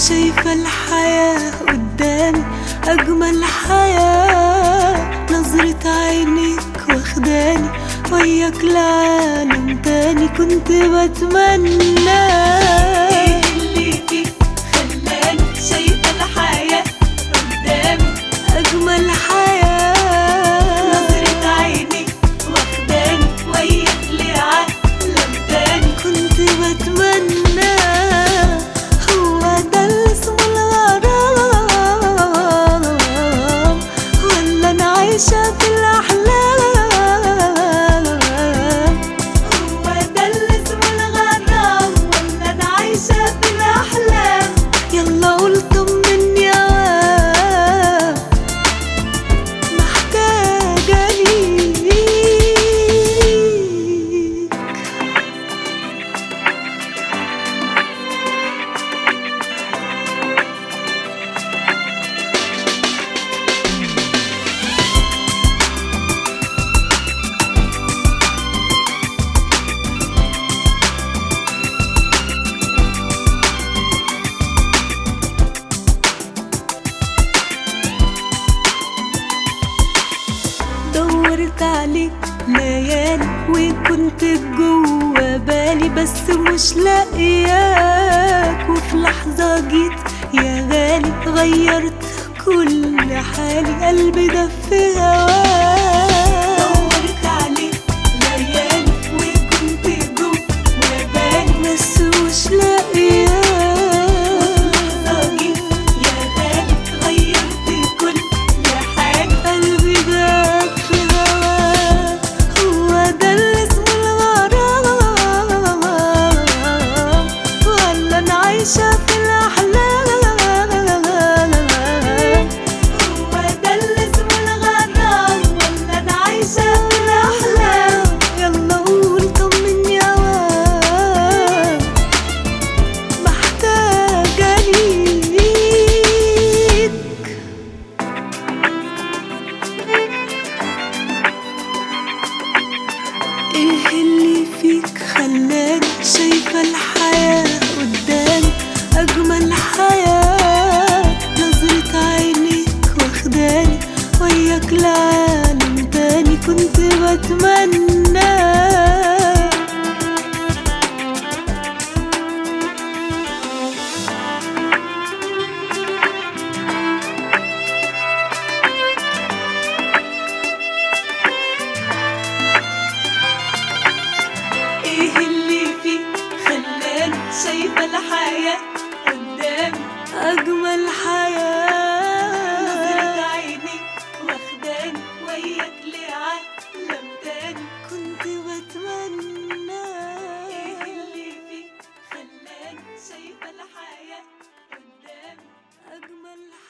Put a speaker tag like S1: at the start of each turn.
S1: شايفة الحياة قدامي أجمل حياة، نظرة عينيك واخداني وياك لعالم تاني كنت بتمنى.
S2: ايه اللي فيك خلاني شايفة الحياة قدامي
S1: أجمل حياة،
S2: نظرة عينيك واخداني وياك لعالم تاني
S1: كنت بتمنى. هو ده اللي اسمه الغرام ولا أنا عايشة في الأحلام؟
S2: هو ده اللي اسمه الغرام ولا أنا عايشة في الأحلام؟
S1: يلا قول طمني يا واد، محتاجة ليك. دورت عليك ليالي وكنت جوا بالي بس مش لاقياك، وفي لحظة جيت يا غالي غيرت كل حالي، قلبي ده في هواك.
S2: دورت عليك ليالي وكنت جوا بالي
S1: بس مش لاقياك،
S2: يا غالي غيرت كل حاجة،
S1: قلبي ده في هواك. هو ده اللي اسمه الغرام ولا أنا عايشة في الأحلام؟
S2: هو ده اللي اسمه الغرام ولا أنا عايشة في الأحلام؟
S1: يلا قول طمني يا واد، محتاجة ليك. ايه اللي فيك خلاني شايفة الحياة قدامي أجمل حياة، نظرة عينيك واخداني وياك لعالم تاني كنت بتمنى.
S2: ايه اللي فيك خلاني شايفة الحياة قدامي
S1: أجمل حياة،
S2: نظرة عينيك واخداني وياك لعالم تاني
S1: كنت بتمنى.
S2: ايه اللي فيك خلاني شايفة الحياة قدامي
S1: أجمل